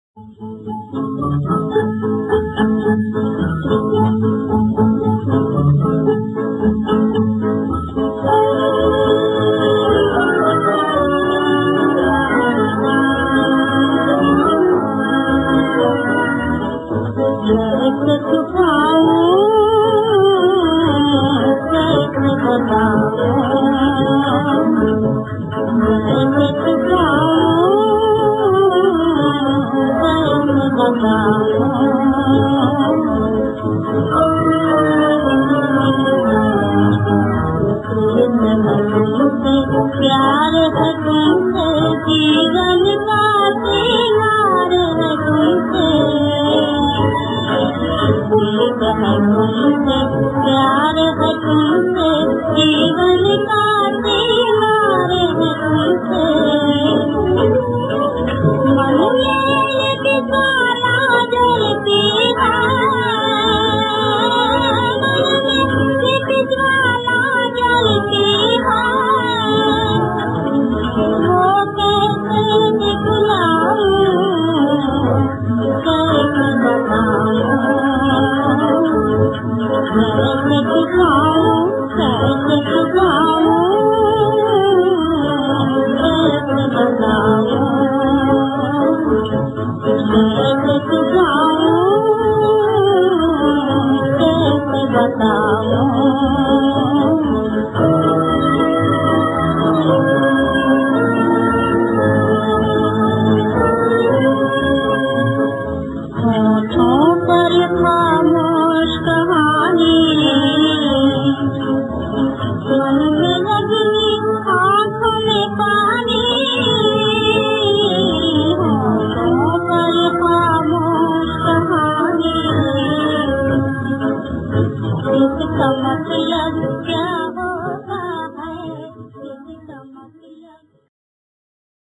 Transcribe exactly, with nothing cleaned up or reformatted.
प्यार है तुमसे, जीवन का सिंगार है तुमसे, प्रीत है तुमसे, प्यार है तुमसे, जीवन का सिंगार है तुमसे। मन में दिवाला जलती है, मन में दिवाला जलती है, समझ लग क्या